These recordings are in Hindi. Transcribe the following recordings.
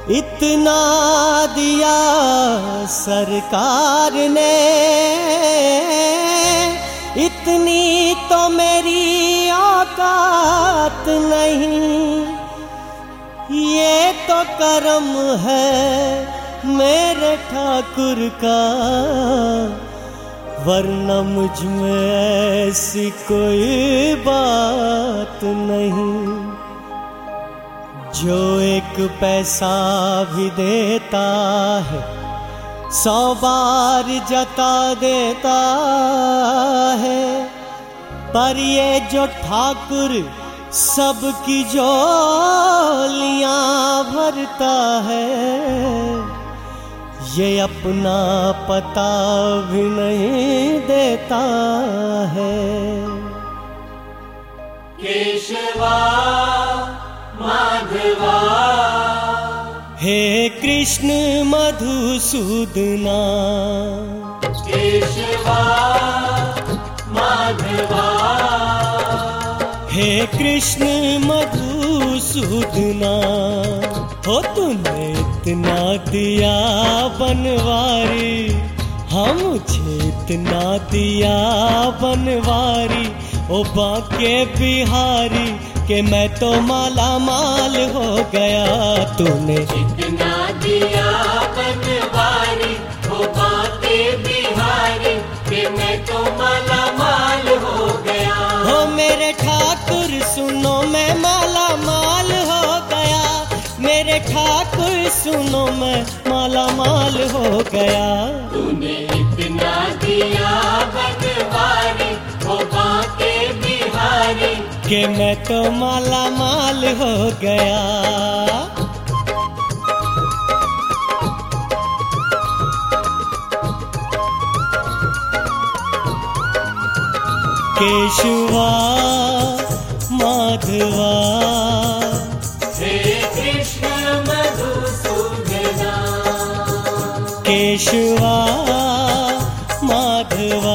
इतना दिया सरकार ने, इतनी तो मेरी औकात नहीं। ये तो करम है मेरे ठाकुर का, वरना मुझ में ऐसी कोई बात नहीं। जो एक पैसा भी देता है 100 बार जता देता है, पर ये जो ठाकुर सबकी झोलियां भरता है, ये अपना पता भी नहीं देता है। केशवा माधवा हे कृष्ण मधुसूदना, केशवा माधवा हे कृष्ण मधुसूदना। हो तूने इतना दिया बनवारी, हाँ मुझे इतना दिया बनवारी, ओ बाके बिहारी कि मैं तो माला माल हो गया। तूने इतना दिया बनवारी, ओ बाके बिहारी, कि मैं तो माला माल हो गया। हो मेरे ठाकुर सुनो मैं माला माल हो गया, मेरे ठाकुर सुनो मैं माला माल हो गया। तूने इतना दिया बनवारी, ओ बाके बिहारी, कि मैं तो माला माल हो गया। केशवा माधवा हे कृष्ण मधुसूदना, केशवा माधवा।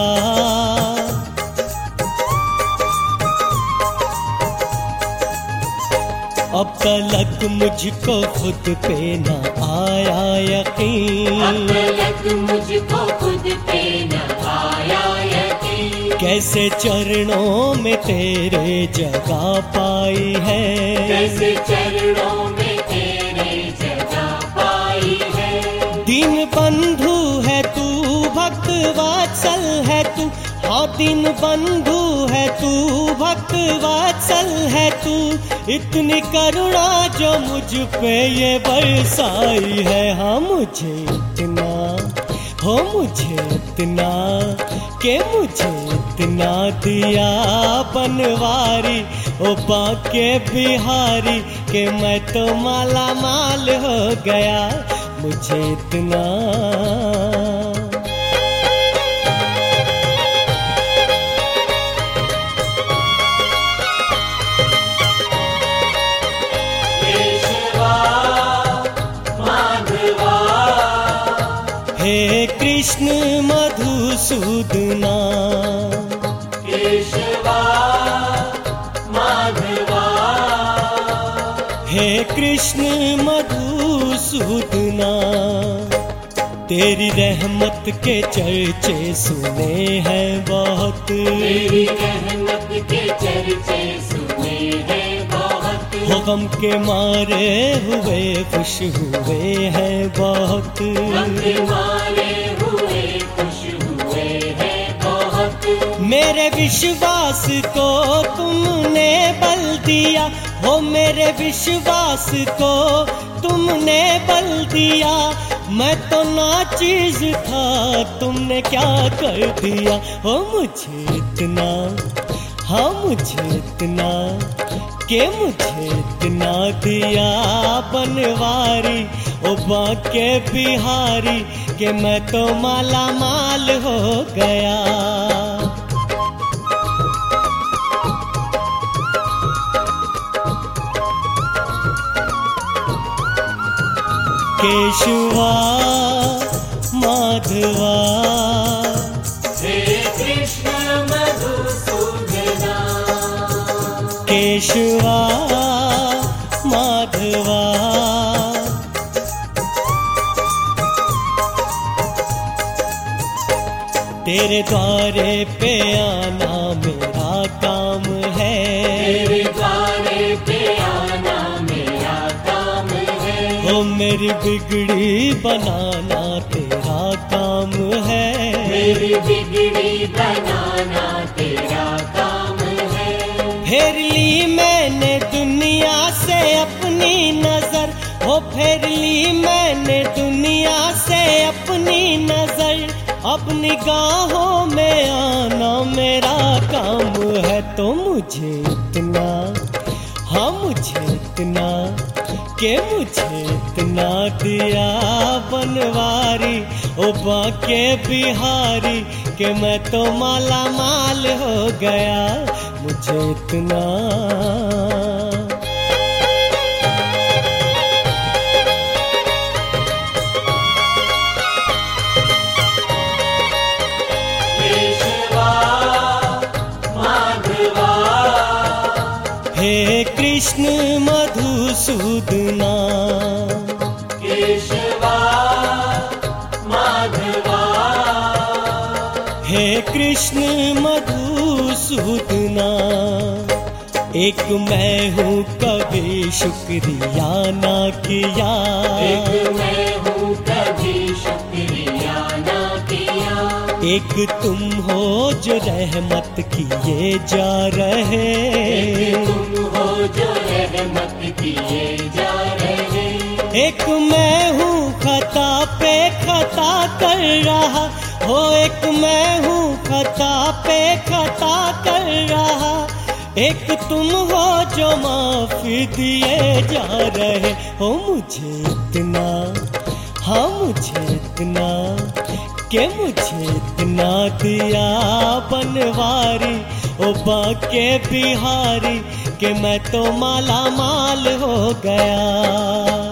अब तलक मुझको खुद पे न आया यकीन, अब तलक मुझको खुद पे न आया यकीन, कैसे चरणों में तेरे जगह पाई है, कैसे चरणों में तेरे जगह पाई है। दीन बंधु है तू, भक्त वात्सल है तू, हाँ दीन बंधु है तू, भक्त वात्सल है तू। इतनी करुणा जो मुझ पे ये बरसाई है, हाँ मुझे इतना, हो मुझे इतना, के मुझे इतना दिया बनवारी, ओ बाके बिहारी, के मैं तो माला माल हो गया। मुझे इतना हे कृष्ण मधुसूदना, केशवा माधवा हे कृष्ण मधुसूदना। तेरी रहमत के चर्चे सुने हैं बहुत, तेरी रहमत के चर्चे सुने हैं बहुत, हो गम के मारे हुए खुश हुए हैं बहुत, गम के मारे हुए खुश हुए हैं बहुत। मेरे विश्वास को तुमने बल दिया, हो मेरे विश्वास को तुमने बल दिया। मैं तो नाचीज था, तुमने क्या कर दिया। हो मुझे इतना, हाँ मुझे इतना, के मुझे इतना दिया बनवारी, ओ बाके बिहारी, के मैं तो माला माल हो गया। केशवा माधवा हे कृष्ण मधुसूदना, केशवा माधवा तेरे द्वारे पे आना मेरा काम है, तेरे द्वारे पे आना मेरा काम है। ओ मेरी बिगड़ी बनाना तेरा काम है, मेरी बिगड़ी बनाना तेरा काम है। फेर ली मैंने दुनिया से अपनी नजर, ओ फेर ली मैंने दुनिया से अपनी नजर, अब निगाहों में आना मेरा काम है। तो मुझे इतना, हाँ मुझे इतना, के मुझे इतना दिया बनवारी, ओ बाके बिहारी, के मैं तो माला माल हो गया, मुझे इतना। हे कृष्ण मधुसूदना, केशवा माधवा, हे कृष्ण मधुसूदना, एक मैं हूँ कभी शुक्रिया ना किया, एक मैं हूँ कभी शुक्रिया ना किया, एक तुम हो जो रहमत किए जा रहे, एक तुम हो जो रहमत किए जा रहे। एक मैं हूँ खता पे खता कर रहा, हो एक मैं हूँ खता पे खता कर रहा, एक तुम हो जो माफी दिए जा रहे हो। मुझे इतना, हाँ मुझे इतना, के मुझे इतना दिया बनवारी, ओ बाके बिहारी, के मैं तो माला माल हो गया।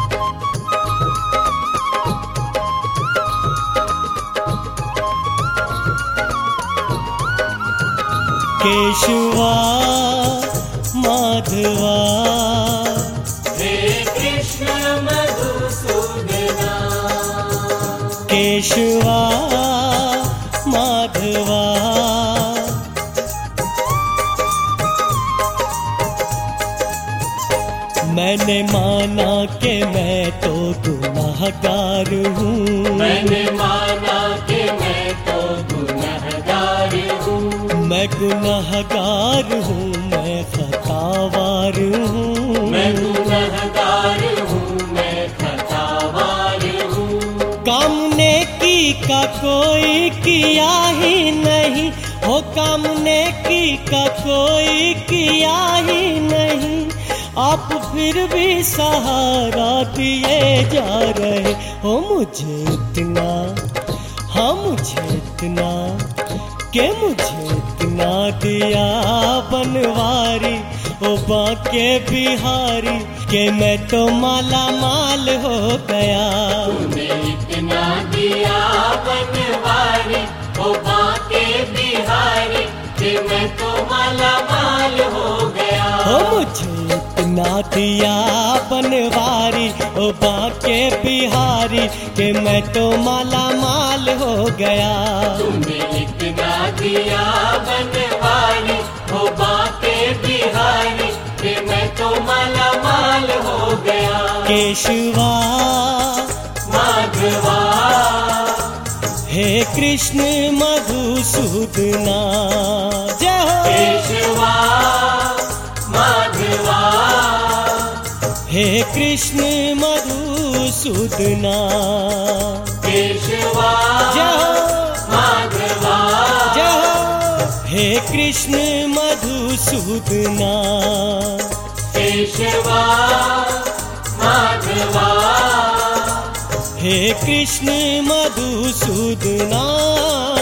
केशवा माधवा, हे कृष्ण मधुसूदना, केशवा माधवा, मैंने माना कि मैं तो गुनाहगार हूँ, मैंने माना कि मैं तो गुनहगार हूँ, मैं गुनाहगार हूँ, मैं खतावार हूँ, मैं गुनहगार हूँ, मैं खतावार हूँ। काम नेकी का कोई किया ही नहीं, हो काम नेकी का कोई किया ही नहीं, आप फिर भी सहारा दिए जा रहे हो। मुझे इतना, हाँ मुझे इतना, के मुझे इतना दिया बनवारी, ओ बाके बिहारी, के मैं तो माला माल हो गया। तूने इतना दिया बनवारी, ओ बाके बिहारी, कि मैं तो माला माल हो गया। हो मुझे इतना दिया बनवारी, ओ बाके बिहारी, के मैं तो माला माल हो गया। तूने इतना दिया बनवारी, ओ बाके बिहारी, कि मैं तो माला माल हो गया। केशवा माधवा, हे कृष्ण मधुसूदना, जय हो। केशवा माधवा, हे कृष्ण मधुसूदना, केशवा जय हो, माधवा, जय हो। हे कृष्ण मधुसूदना, केशवा माधवा, हे कृष्ण मधुसूदना।